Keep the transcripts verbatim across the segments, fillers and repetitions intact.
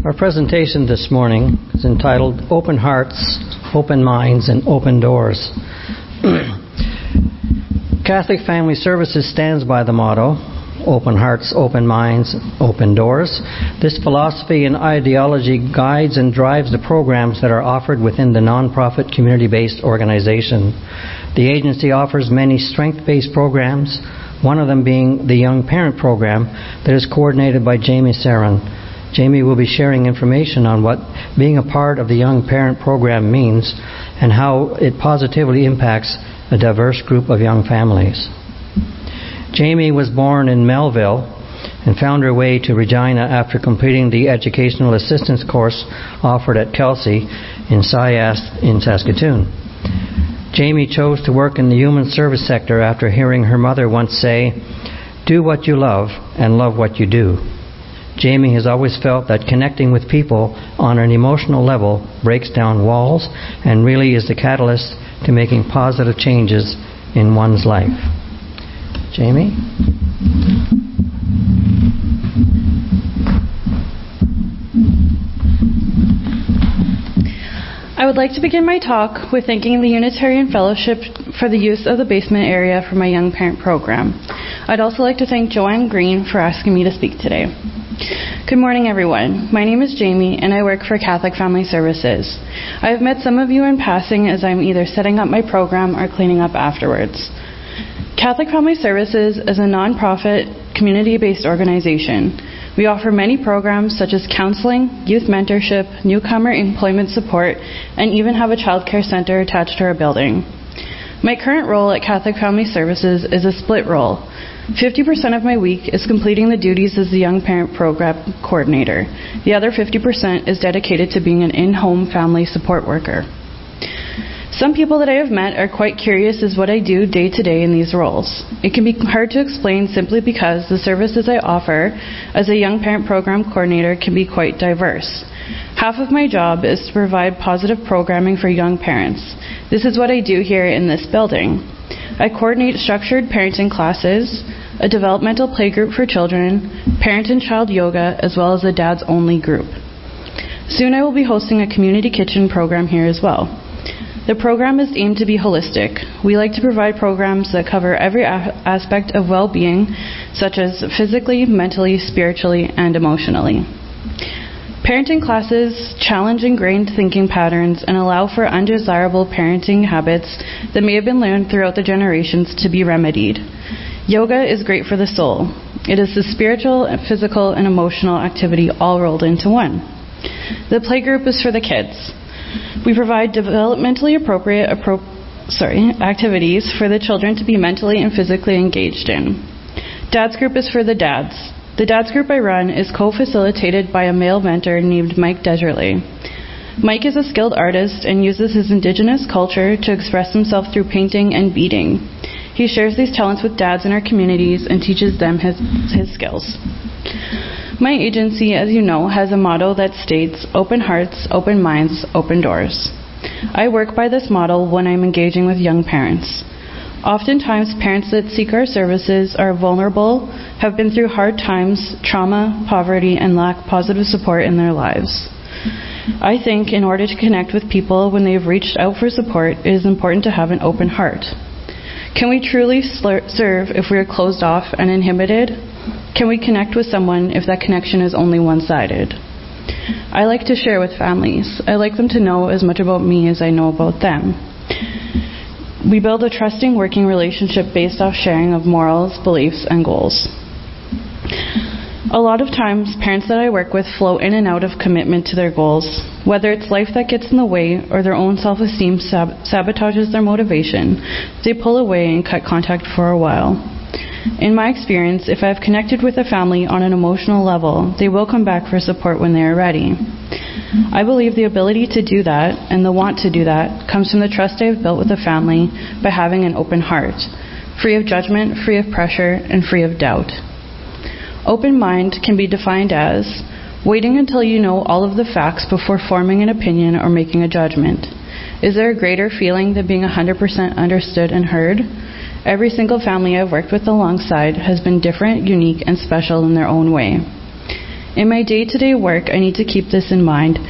Our presentation this morning is entitled Open Hearts, Open Minds, and Open Doors. Catholic Family Services stands by the motto, Open Hearts, Open Minds, Open Doors. This philosophy and ideology guides and drives the programs that are offered within the nonprofit community-based organization. The agency offers many strength-based programs, one of them being the Young Parent Program that is coordinated by Jamie Saran. Jamie will be sharing information on what being a part of the Young Parent Program means and how it positively impacts a diverse group of young families. Jamie was born in Melville and found her way to Regina after completing the educational assistance course offered at Kelsey in S I A S in Saskatoon. Jamie chose to work in the human service sector after hearing her mother once say, "Do what you love and love what you do." Jamie has always felt that connecting with people on an emotional level breaks down walls and really is the catalyst to making positive changes in one's life. Jamie? I would like to begin my talk with thanking the Unitarian Fellowship for the use of the basement area for my Young Parent Program. I'd also like to thank Joanne Green for asking me to speak today. Good morning, everyone. My name is Jamie, and I work for Catholic Family Services. I have met some of you in passing as I'm either setting up my program or cleaning up afterwards. Catholic Family Services is a non-profit, community-based organization. We offer many programs such as counseling, youth mentorship, newcomer employment support, and even have a child care center attached to our building. My current role at Catholic Family Services is a split role. fifty percent of my week is completing the duties as the Young Parent Program Coordinator. The other fifty percent is dedicated to being an in-home family support worker. Some people that I have met are quite curious as what I do day to day in these roles. It can be hard to explain simply because the services I offer as a Young Parent Program Coordinator can be quite diverse. Half of my job is to provide positive programming for young parents. This is what I do here in this building. I coordinate structured parenting classes, a developmental playgroup for children, parent and child yoga, as well as a dads only group. Soon I will be hosting a community kitchen program here as well. The program is aimed to be holistic. We like to provide programs that cover every a- aspect of well-being, such as physically, mentally, spiritually, and emotionally. Parenting classes challenge ingrained thinking patterns and allow for undesirable parenting habits that may have been learned throughout the generations to be remedied. Yoga is great for the soul. It is the spiritual, physical, and emotional activity all rolled into one. The playgroup is for the kids. We provide developmentally appropriate appro- sorry, activities for the children to be mentally and physically engaged in. Dad's group is for the dads. The Dads group I run is co-facilitated by a male mentor named Mike Deserly. Mike is a skilled artist and uses his indigenous culture to express himself through painting and beading. He shares these talents with dads in our communities and teaches them his, his skills. My agency, as you know, has a motto that states, open hearts, open minds, open doors. I work by this model when I'm engaging with young parents. Oftentimes, parents that seek our services are vulnerable, have been through hard times, trauma, poverty, and lack positive support in their lives. I think in order to connect with people when they have reached out for support, it is important to have an open heart. Can we truly slur- serve if we are closed off and inhibited? Can we connect with someone if that connection is only one-sided? I like to share with families. I like them to know as much about me as I know about them. We build a trusting working relationship based off sharing of morals, beliefs, and goals. A lot of times, parents that I work with flow in and out of commitment to their goals. Whether it's life that gets in the way or their own self-esteem sab- sabotages their motivation, they pull away and cut contact for a while. In my experience, if I have connected with a family on an emotional level, they will come back for support when they are ready. I believe the ability to do that and the want to do that comes from the trust I have built with a family by having an open heart, free of judgment, free of pressure, and free of doubt. Open mind can be defined as waiting until you know all of the facts before forming an opinion or making a judgment. Is there a greater feeling than being one hundred percent understood and heard? Every single family I've worked with alongside has been different, unique, and special in their own way. In my day-to-day work, I need to keep this in mind.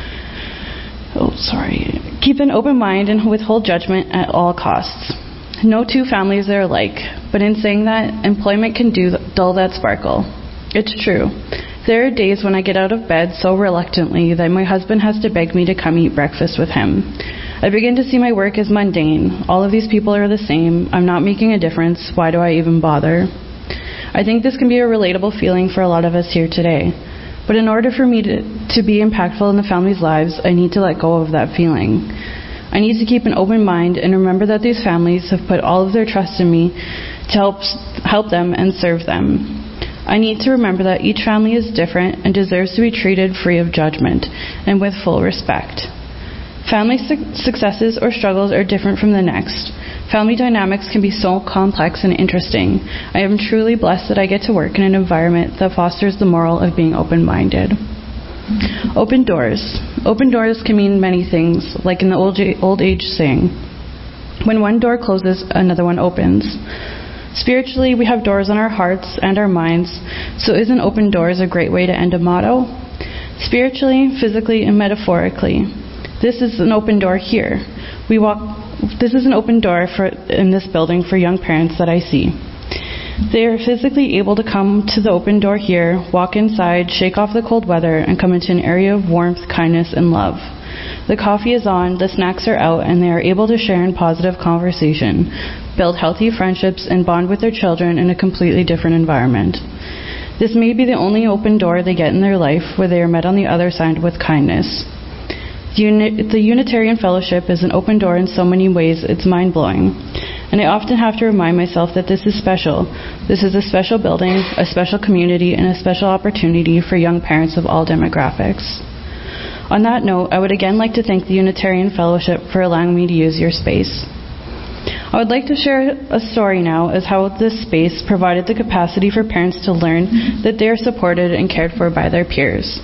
Oh, sorry. Keep an open mind and withhold judgment at all costs. No two families are alike, but in saying that, employment can do, dull that sparkle. It's true. There are days when I get out of bed so reluctantly that my husband has to beg me to come eat breakfast with him. I begin to see my work as mundane. All of these people are the same. I'm not making a difference. Why do I even bother? I think this can be a relatable feeling for a lot of us here today. But in order for me to, to be impactful in the family's lives, I need to let go of that feeling. I need to keep an open mind and remember that these families have put all of their trust in me to help, help them and serve them. I need to remember that each family is different and deserves to be treated free of judgment and with full respect. Family su- successes or struggles are different from the next. Family dynamics can be so complex and interesting. I am truly blessed that I get to work in an environment that fosters the moral of being open-minded. Open doors. Open doors can mean many things, like in the old, old age saying, when one door closes, another one opens. Spiritually, we have doors on our hearts and our minds, so isn't open doors a great way to end a motto? Spiritually, physically, and metaphorically, this is an open door here. We walk. This is an open door for in this building for young parents that I see. They are physically able to come to the open door here, walk inside, shake off the cold weather, and come into an area of warmth, kindness, and love. The coffee is on, the snacks are out, and they are able to share in positive conversation, build healthy friendships, and bond with their children in a completely different environment. This may be the only open door they get in their life where they are met on the other side with kindness. The, Uni- the Unitarian Fellowship is an open door in so many ways it's mind-blowing. And I often have to remind myself that this is special. This is a special building, a special community, and a special opportunity for young parents of all demographics. On that note, I would again like to thank the Unitarian Fellowship for allowing me to use your space. I would like to share a story now as how this space provided the capacity for parents to learn that they are supported and cared for by their peers.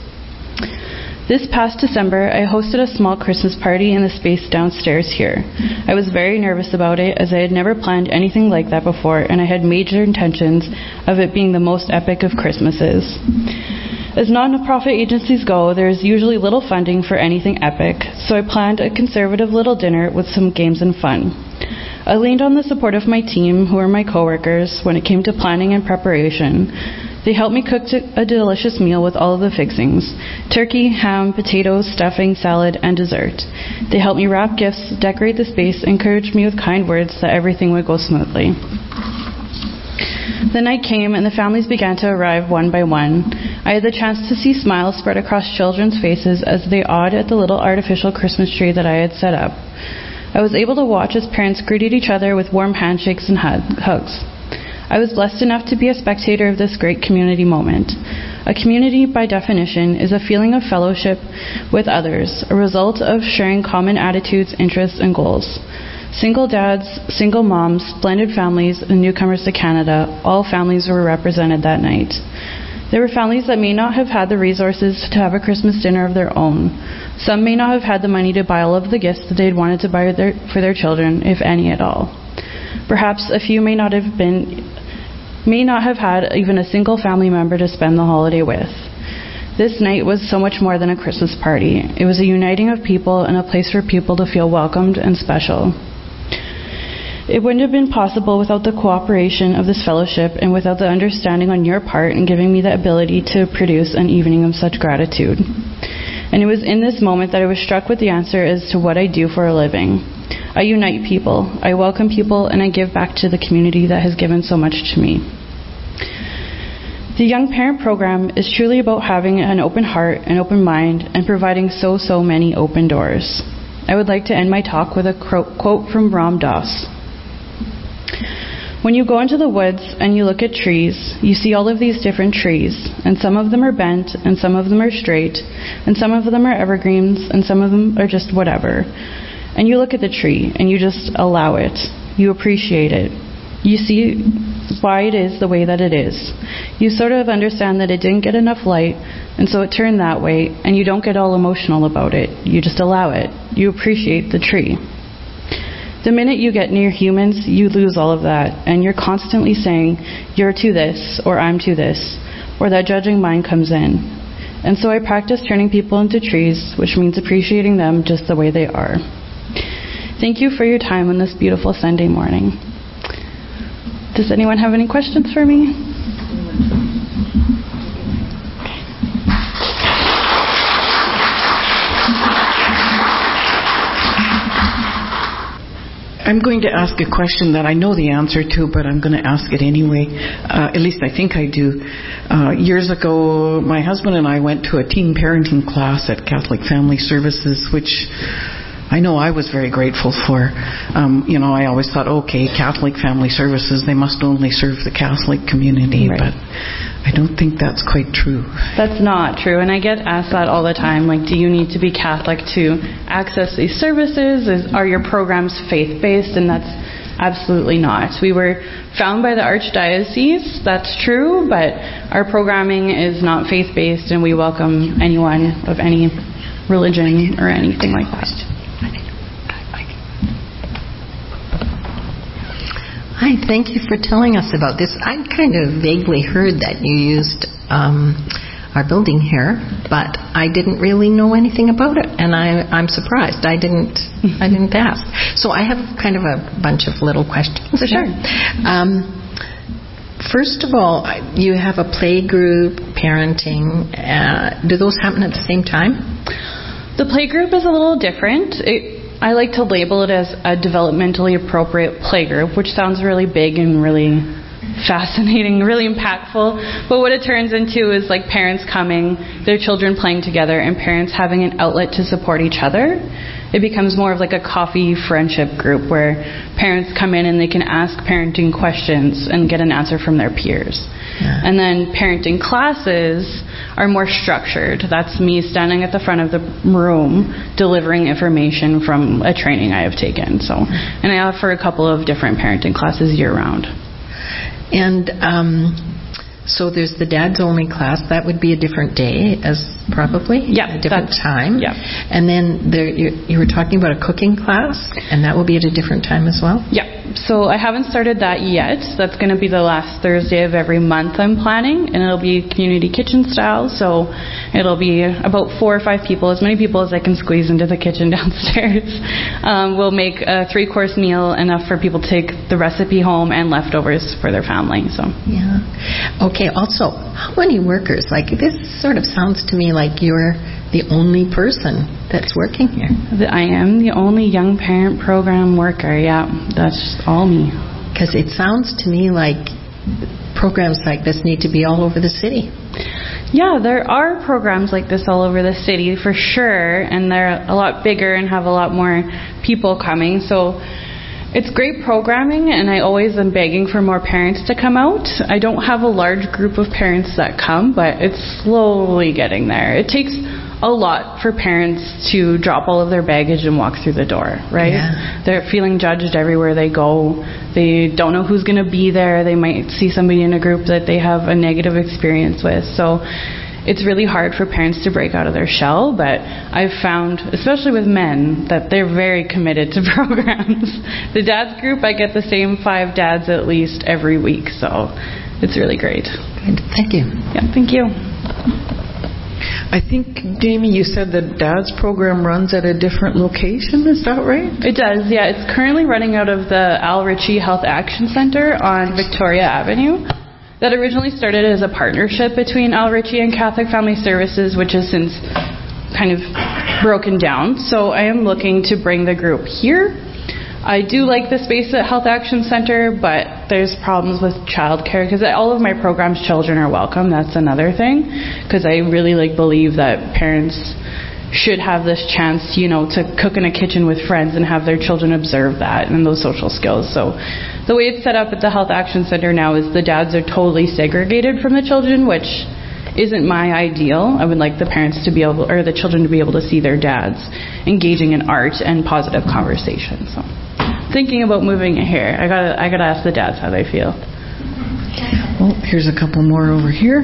This past December, I hosted a small Christmas party in the space downstairs here. I was very nervous about it as I had never planned anything like that before, and I had major intentions of it being the most epic of Christmases. As non-profit agencies go, there is usually little funding for anything epic, so I planned a conservative little dinner with some games and fun. I leaned on the support of my team, who are my coworkers, when it came to planning and preparation. They helped me cook a delicious meal with all of the fixings: turkey, ham, potatoes, stuffing, salad, and dessert. They helped me wrap gifts, decorate the space, and encouraged me with kind words that everything would go smoothly. The night came, and the families began to arrive one by one. I had the chance to see smiles spread across children's faces as they awed at the little artificial Christmas tree that I had set up. I was able to watch as parents greeted each other with warm handshakes and hugs. I was blessed enough to be a spectator of this great community moment. A community, by definition, is a feeling of fellowship with others, a result of sharing common attitudes, interests, and goals. Single dads, single moms, blended families, and newcomers to Canada, all families were represented that night. There were families that may not have had the resources to have a Christmas dinner of their own. Some may not have had the money to buy all of the gifts that they'd wanted to buy their, for their children, if any at all. Perhaps a few may not have been may not have had even a single family member to spend the holiday with. This night was so much more than a Christmas party. It was a uniting of people and a place for people to feel welcomed and special. It wouldn't have been possible without the cooperation of this fellowship and without the understanding on your part in giving me the ability to produce an evening of such gratitude. And it was in this moment that I was struck with the answer as to what I do for a living. I unite people, I welcome people, and I give back to the community that has given so much to me. The Young Parent Program is truly about having an open heart, an open mind, and providing so, so many open doors. I would like to end my talk with a quote from Ram Dass. When you go into the woods and you look at trees, you see all of these different trees, and some of them are bent, and some of them are straight, and some of them are evergreens, and some of them are just whatever. And you look at the tree, and you just allow it. You appreciate it. You see why it is the way that it is. You sort of understand that it didn't get enough light, and so it turned that way, and you don't get all emotional about it. You just allow it. You appreciate the tree. The minute you get near humans, you lose all of that, and you're constantly saying, you're to this, or I'm to this. or that judging mind comes in. And so I practice turning people into trees, which means appreciating them just the way they are. Thank you for your time on this beautiful Sunday morning. Does anyone have any questions for me? I'm going to ask a question that I know the answer to, but I'm going to ask it anyway. Uh, at least I think I do. Uh, years ago, my husband and I went to a teen parenting class at Catholic Family Services, which I know I was very grateful for. Um, you know, I always thought, okay, Catholic Family Services, they must only serve the Catholic community, right. But I don't think that's quite true. That's not true, and I get asked that all the time. Like, do you need to be Catholic to access these services? Is, are your programs faith-based? And that's absolutely not. We were found by the Archdiocese, that's true, but our programming is not faith-based, and we welcome anyone of any religion or anything like that. Hi, thank you for telling us about this. I kind of vaguely heard that you used um, our building here, but I didn't really know anything about it, and I, I'm surprised. I didn't. I didn't ask. So I have kind of a bunch of little questions. For sure. Um, first of all, you have a play group, parenting. Uh, do those happen at the same time? The play group is a little different. It, I like to label it as a developmentally appropriate playgroup, which sounds really big and really fascinating, really impactful. But what it turns into is like parents coming, their children playing together, and parents having an outlet to support each other. It becomes more of like a coffee friendship group where parents come in and they can ask parenting questions and get an answer from their peers. Yeah. And then parenting classes are more structured. That's me standing at the front of the room delivering information from a training I have taken. So, and I offer a couple of different parenting classes year round. And um, so there's the dads only class. That would be a different day, as probably yeah, a different time. Yeah. And then there, you, you were talking about a cooking class, and that will be at a different time as well. Yeah. So I haven't started that yet. That's going to be the last Thursday of every month I'm planning, and it'll be community kitchen style. So it'll be about four or five people, as many people as I can squeeze into the kitchen downstairs. Um, we'll make a three-course meal, enough for people to take the recipe home and leftovers for their family. So yeah. Okay. Also, how many workers? Like, this sort of sounds to me like you're the only person that's working here. I am the only young parent program worker. Yeah, that's all me. Because it sounds to me like programs like this need to be all over the city. Yeah, there are programs like this all over the city for sure, and they're a lot bigger and have a lot more people coming. So it's great programming, and I always am begging for more parents to come out. I don't have a large group of parents that come, but it's slowly getting there. It takes a lot for parents to drop all of their baggage and walk through the door, right? Yeah. They're feeling judged everywhere they go. They don't know who's going to be there. They might see somebody in a group that they have a negative experience with. So it's really hard for parents to break out of their shell, but I've found, especially with men, that they're very committed to programs. The dads group, I get the same five dads at least every week, so it's really great. Good. Thank you. Yeah, thank you. I think, Jamie, you said the dad's program runs at a different location. Is that right? It does, yeah. It's currently running out of the Al Ritchie Health Action Center on Victoria Avenue. That originally started as a partnership between Al Ritchie and Catholic Family Services, which has since kind of broken down. So I am looking to bring the group here. I do like the space at Health Action Center, but there's problems with childcare because all of my programs, children are welcome. That's another thing, because I really like believe that parents should have this chance, you know, to cook in a kitchen with friends and have their children observe that and those social skills. So the way it's set up at the Health Action Center now is the dads are totally segregated from the children, which isn't my ideal. I would like the parents to be able, or the children to be able to see their dads engaging in art and positive conversation. So thinking about moving it here. I gotta, I gotta ask the dads how they feel. Well, here's a couple more over here.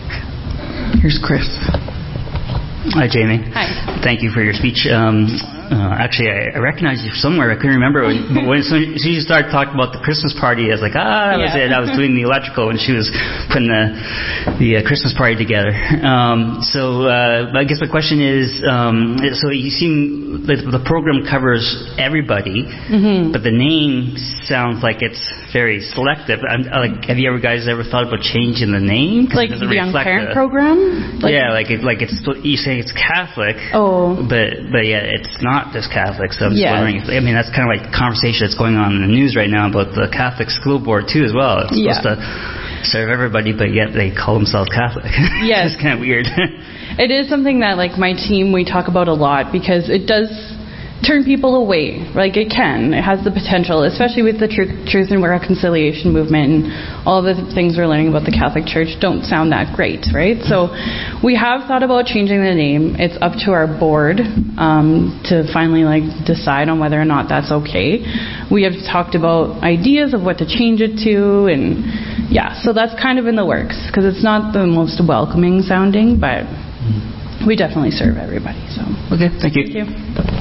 Here's Chris. Hi, Jamie. Hi. Thank you for your speech. Um, uh, actually, I, I recognized you somewhere. I couldn't remember. When, when so she started talking about the Christmas party, I was like, ah, that was Yeah. it. I was doing the electrical, and she was putting the the uh, Christmas party together. Um, so uh, I guess my question is, um, so you seem like the program covers everybody, Mm-hmm. but the name sounds like it's very selective. I'm, like, have you ever guys ever thought about changing the name? 'Cause Like it the doesn't young reflect parent the- program? Like, yeah, like it, like it's you say it's Catholic. Oh. But but yeah, it's not just Catholic. So I'm just Yeah. wondering if, I mean, that's kind of like the conversation that's going on in the news right now about the Catholic school board too as well. It's Yeah. supposed to serve everybody, but yet they call themselves Catholic. Yes. It's kind of weird. It is something that, like, my team, we talk about a lot because it does turn people away. Like, it can. It has the potential, especially with the Truth, Truth and Reconciliation movement and all the things we're learning about the Catholic Church don't sound that great, right? So we have thought about changing the name. It's up to our board um, to finally, like, decide on whether or not that's okay. We have talked about ideas of what to change it to, and yeah, so that's kind of in the works because it's not the most welcoming sounding, but we definitely serve everybody. So Okay, thank you. thank you.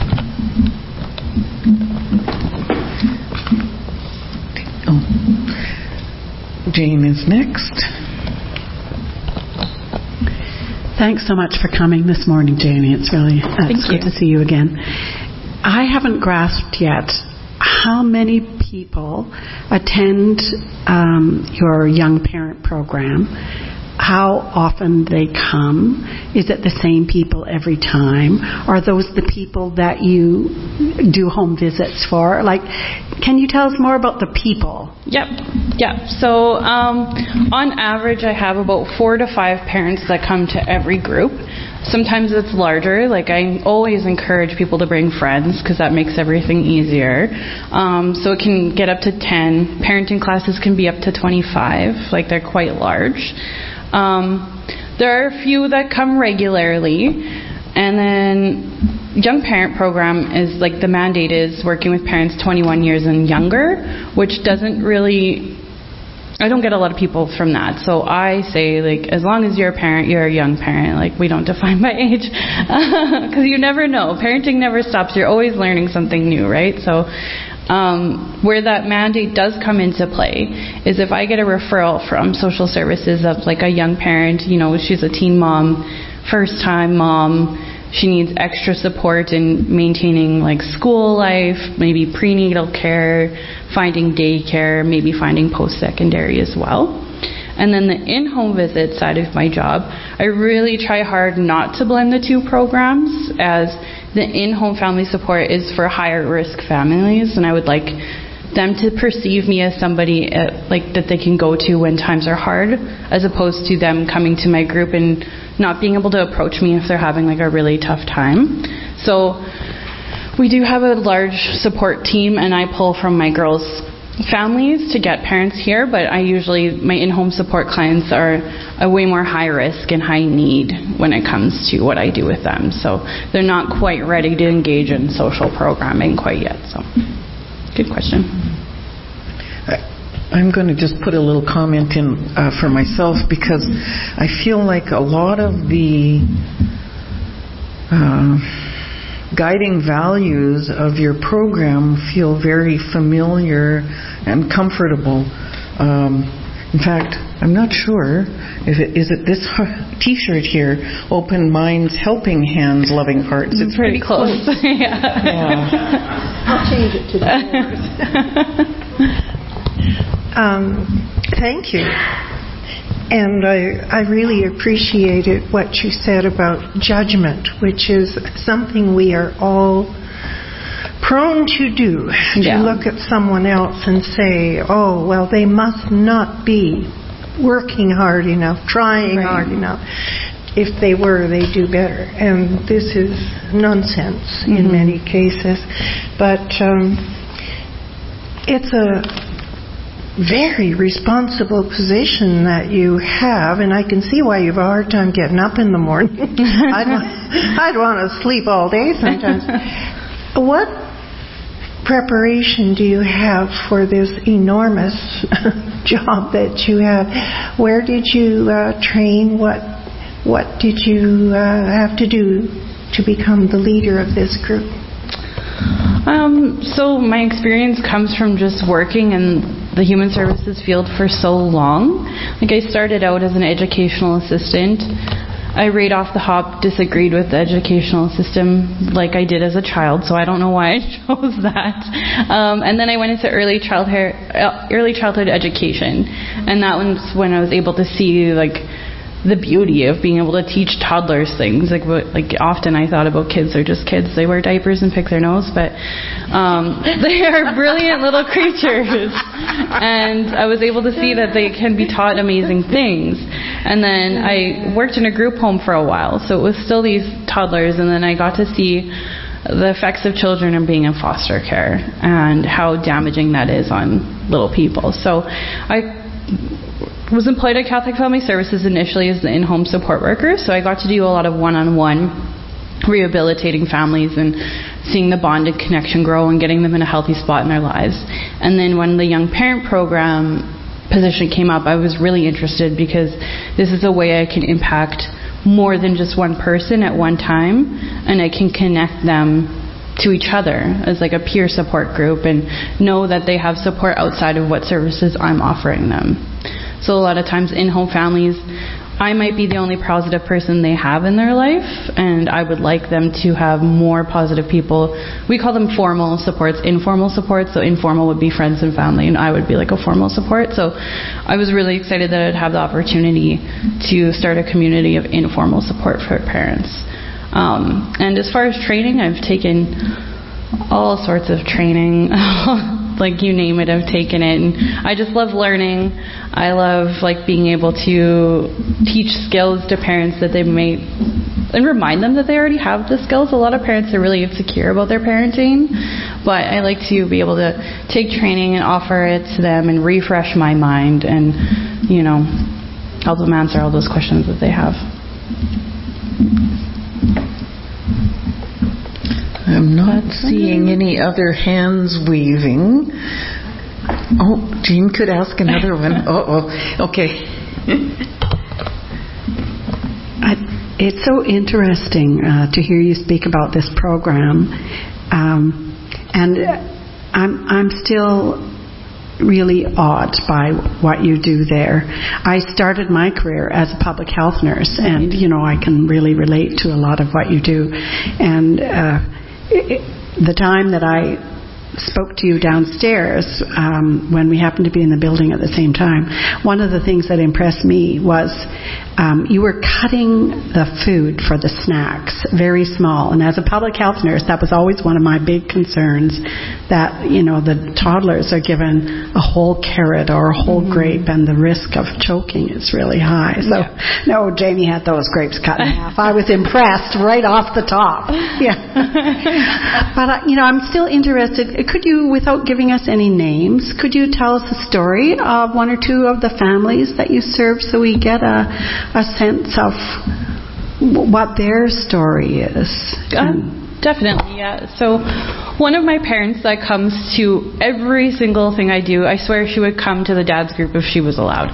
Oh. Jane is next. Thanks so much for coming this morning, Janie. It's really uh, it's you. good to see you again. I haven't grasped yet how many people attend um, your young parent program, how often they come. Is it the same people every time? Are those the people that you do home visits for? Like, can you tell us more about the people? Yep. Yeah. So um, on average, I have about four to five parents that come to every group. Sometimes it's larger. Like, I always encourage people to bring friends because that makes everything easier. Um, so it can get up to ten. Parenting classes can be up to twenty-five. Like, they're quite large. Um, there are a few that come regularly, and then Young Parent Program is, like, the mandate is working with parents twenty-one years and younger, which doesn't really, I don't get a lot of people from that. So I say, like, as long as you're a parent, you're a young parent. Like, we don't define by age, because you never know. Parenting never stops. You're always learning something new, right? So Um, where that mandate does come into play is if I get a referral from social services of, like, a young parent, you know, she's a teen mom, first time mom, she needs extra support in maintaining, like, school life, maybe prenatal care, finding daycare, maybe finding post-secondary as well. And then the in-home visit side of my job, I really try hard not to blend the two programs, as the in-home family support is for higher risk families, and I would like them to perceive me as somebody uh, like that they can go to when times are hard, as opposed to them coming to my group and not being able to approach me if they're having, like, a really tough time. So we do have a large support team, and I pull from my girls' families to get parents here, but I usually, my in-home support clients are a way more high risk and high need when it comes to what I do with them. So they're not quite ready to engage in social programming quite yet. So good question. I'm going to just put a little comment in uh, for myself, because I feel like a lot of the uh, guiding values of your program feel very familiar and comfortable. Um, in fact, I'm not sure if it is it this T-shirt here, Open Minds, Helping Hands, Loving Hearts. It's pretty, pretty close. close. Yeah. Yeah. I'll change it to the um, thank you. And I, I really appreciated what you said about judgment, which is something we are all prone to do, Yeah. to look at someone else and say, oh, well, they must not be working hard enough, trying Right. hard enough. If they were, they'd do better. And this is nonsense mm-hmm. in many cases. But um, it's a very responsible position that you have, and I can see why you have a hard time getting up in the morning. I'd, want, I'd want to sleep all day sometimes. What preparation do you have for this enormous job that you have? Where did you uh, train? What what did you uh, have to do to become the leader of this group? Um, so my experience comes from just working in the human services field for so long. Like, I started out as an educational assistant. I right off the hop disagreed with the educational system like I did as a child, so I don't know why I chose that. Um, and then I went into early childhood, early childhood education, and that was when I was able to see like the beauty of being able to teach toddlers things. Like, like often I thought about kids are just kids. They wear diapers and pick their nose, but um, they are brilliant little creatures. And I was able to see that they can be taught amazing things. And then I worked in a group home for a while, so it was still these toddlers, and then I got to see the effects of children in being in foster care and how damaging that is on little people. So I was employed at Catholic Family Services initially as the in-home support worker, so I got to do a lot of one-on-one rehabilitating families and seeing the bond and connection grow and getting them in a healthy spot in their lives. And then when the young parent program position came up, I was really interested because this is a way I can impact more than just one person at one time, and I can connect them to each other as like a peer support group and know that they have support outside of what services I'm offering them. So a lot of times in-home families, I might be the only positive person they have in their life, and I would like them to have more positive people. We call them formal supports, informal supports. So informal would be friends and family, and I would be like a formal support. So I was really excited that I'd have the opportunity to start a community of informal support for parents. Um, and as far as training, I've taken all sorts of training. Like, you name it, I've taken it. And I just love learning. I love like being able to teach skills to parents that they may, and remind them that they already have the skills. A lot of parents are really insecure about their parenting, but I like to be able to take training and offer it to them and refresh my mind and, you know, help them answer all those questions that they have. I'm not seeing any other hands waving. Oh, Jean could ask another one. Oh, oh, okay. I, it's so interesting uh, to hear you speak about this program, um, and I'm I'm still really awed by what you do there. I started my career as a public health nurse, and you know I can really relate to a lot of what you do, and. Uh, It, the time that I spoke to you downstairs, um, when we happened to be in the building at the same time, one of the things that impressed me was um, you were cutting the food for the snacks very small. And as a public health nurse, that was always one of my big concerns, that, you know, the toddlers are given a whole carrot or a whole mm-hmm. grape, and the risk of choking is really high. So, yeah. No, Jamie had those grapes cut in half. I was impressed right off the top. Yeah. But, uh, you know, I'm still interested. Could you, without giving us any names, could you tell us a story of one or two of the families that you serve, so we get a, a sense of what their story is? Um, definitely, yeah. So one of my parents that comes to every single thing I do, I swear she would come to the dad's group if she was allowed.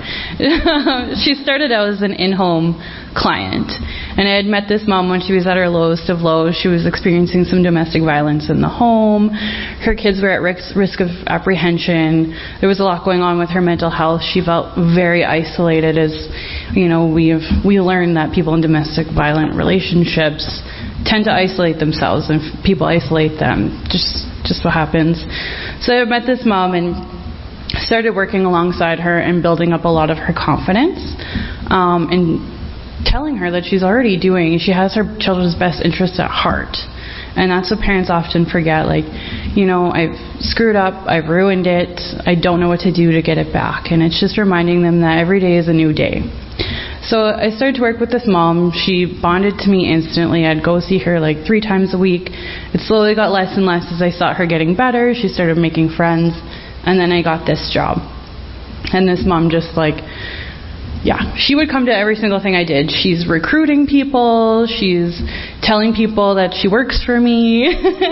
She started out as an in-home client, and I had met this mom when she was at her lowest of lows. She was experiencing some domestic violence in the home. Her kids were at risk, risk of apprehension. There was a lot going on with her mental health. She felt very isolated, as you know, we've we learned that people in domestic violent relationships tend to isolate themselves, and people isolate them. Just just what happens. So I met this mom and started working alongside her and building up a lot of her confidence, um, and telling her that she's already doing, she has her children's best interests at heart. And that's what parents often forget. Like, you know, I've screwed up, I've ruined it, I don't know what to do to get it back. And it's just reminding them that every day is a new day. So I started to work with this mom. She bonded to me instantly. I'd go see her like three times a week. It slowly got less and less as I saw her getting better. She started making friends. And then I got this job. And this mom just like, yeah, she would come to every single thing I did. She's recruiting people. She's telling people that she works for me.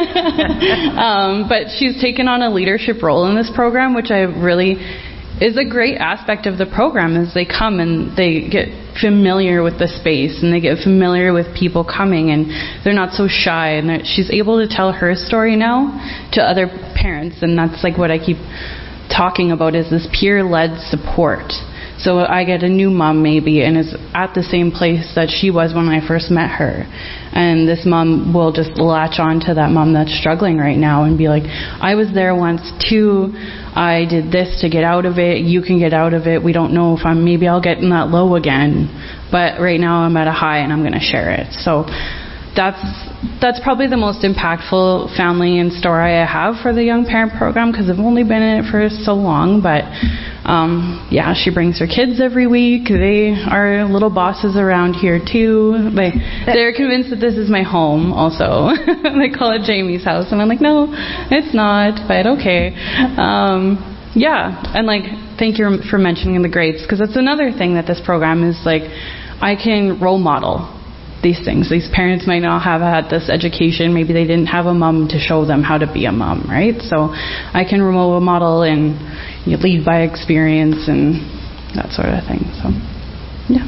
um, but she's taken on a leadership role in this program, which I really is a great aspect of the program, is they come and they get familiar with the space and they get familiar with people coming, and they're not so shy, and that she's able to tell her story now to other parents. And that's like what I keep talking about, is this peer-led support. So I get a new mom maybe and is at the same place that she was when I first met her, and this mom will just latch on to that mom that's struggling right now and be like, I was there once too, I did this to get out of it, you can get out of it, we don't know if I'm, maybe I'll get in that low again, but right now I'm at a high and I'm going to share it. So that's that's probably the most impactful family and story I have for the Young Parent Program, because I've only been in it for so long. But um, yeah, she brings her kids every week. They are little bosses around here too. They they're convinced that this is my home also. They call it Jamie's house, and I'm like, no, it's not, but okay. Um, yeah, and like, thank you for mentioning the grapes, because that's another thing that this program is like, I can role model these things. These parents might not have had this education. Maybe they didn't have a mom to show them how to be a mom, right? So I can role model and you lead by experience and that sort of thing. So, yeah.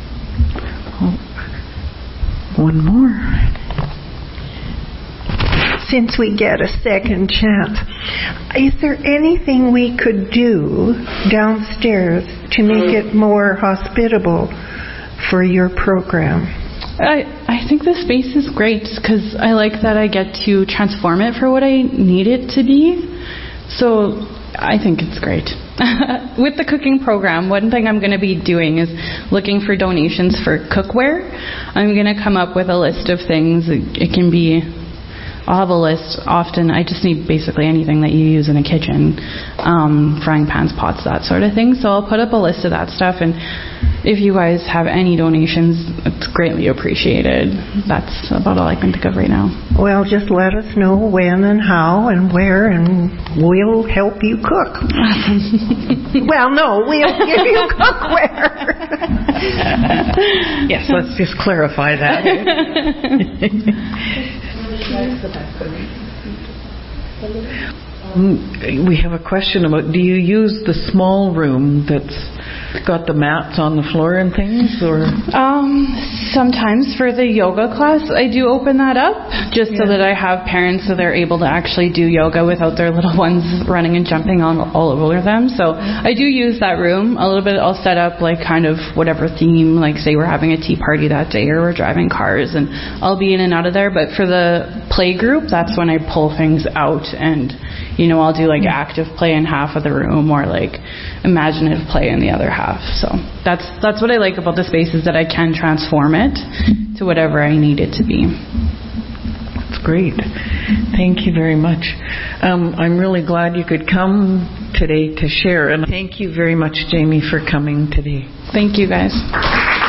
Oh, one more. Since we get a second chance, is there anything we could do downstairs to make it more hospitable for your program? I, I think the space is great because I like that I get to transform it for what I need it to be. So I think it's great. With the cooking program, one thing I'm going to be doing is looking for donations for cookware. I'm going to come up with a list of things. It can be, I'll have a list often. I just need basically anything that you use in a kitchen, um, frying pans, pots, that sort of thing. So I'll put up a list of that stuff, and if you guys have any donations, it's greatly appreciated. That's about all I can think of right now. Well, just let us know when and how and where, and we'll help you cook. Well, no, we'll give you cookware. Yes, let's just clarify that. We have a question about, do you use the small room that's got the mats on the floor and things, or? Um, sometimes for the yoga class, I do open that up just yeah. so that I have parents so they're able to actually do yoga without their little ones running and jumping on all over them. So I do use that room a little bit. I'll set up like kind of whatever theme, like say we're having a tea party that day or we're driving cars, and I'll be in and out of there. But for the play group, that's when I pull things out, and you know, I'll do like active play in half of the room or like imaginative play in the other half. So that's that's what I like about the space, is that I can transform it to whatever I need it to be. That's great. Thank you very much. Um, I'm really glad you could come today to share, and thank you very much, Jamie, for coming today. Thank you, guys.